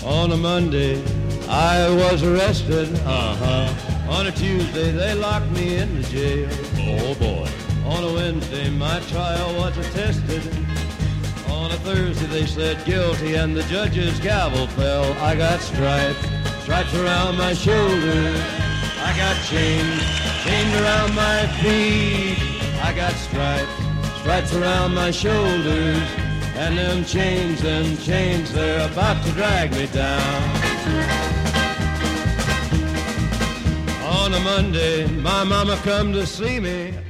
On a Monday, I was arrested. On a Tuesday, they locked me in the jail. Oh boy. On a Wednesday, my trial was attested. On a Thursday, they said guilty, and the judge's gavel fell. I got stripes, stripes around my shoulders. I got chains, chains around my feet. I got stripes, stripes around my shoulders. And them chains, they're about to drag me down. On a Monday, my mama come to see me.